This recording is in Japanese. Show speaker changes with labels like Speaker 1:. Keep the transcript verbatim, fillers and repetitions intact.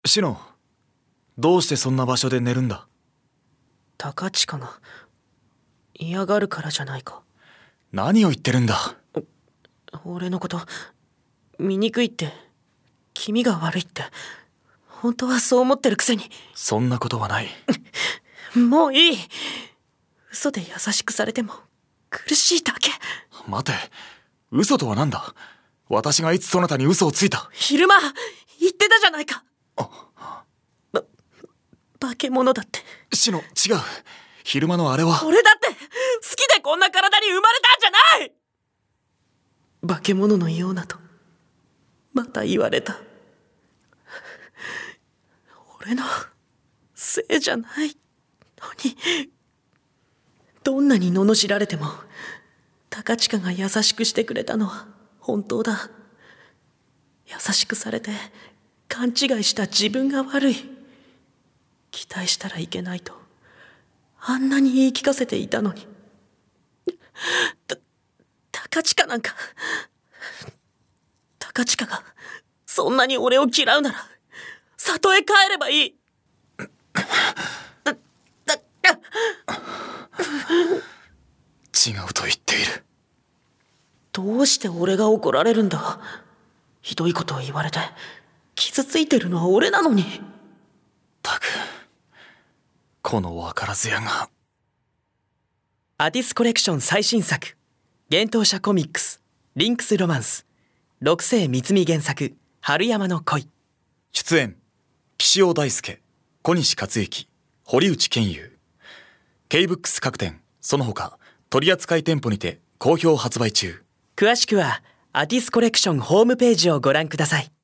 Speaker 1: シノ、どうしてそんな場所で寝るんだ？
Speaker 2: 高近が嫌がるからじゃないか。
Speaker 1: 何を言ってるんだ。
Speaker 2: 俺のこと醜いって、気味が悪いって、本当はそう思ってるくせに。
Speaker 1: そんなことはない。
Speaker 2: もういい。嘘で優しくされても苦しいだけ。
Speaker 1: 待て、嘘とは何だ？私がいつそなたに嘘をついた？
Speaker 2: 昼間言ってたじゃないか。ば化け物だって。
Speaker 1: シノ、違う。昼間のあれは。
Speaker 2: 俺だって好きでこんな体に生まれたんじゃない。化け物のようなとまた言われた。俺のせいじゃないのに。どんなに罵られても高近が優しくしてくれたのは本当だ。優しくされて勘違いした自分が悪い。期待したらいけないとあんなに言い聞かせていたのに。た高近なんか、高近がそんなに俺を嫌うなら里へ帰ればいい。
Speaker 1: 違うと言っている。
Speaker 2: どうして俺が怒られるんだ。ひどいことを言われて傷ついてるのは俺なのに。
Speaker 1: たく、この分からず屋が。
Speaker 2: アティスコレクション最新作、幻冬舎コミックスリンクスロマンス、六世光美原作、春山の恋。
Speaker 1: 出演、岸尾大輔、小西克幸、堀内健優。 K-ブックス 各店その他取扱店舗にて好評発売中。
Speaker 2: 詳しくはアティスコレクションホームページをご覧ください。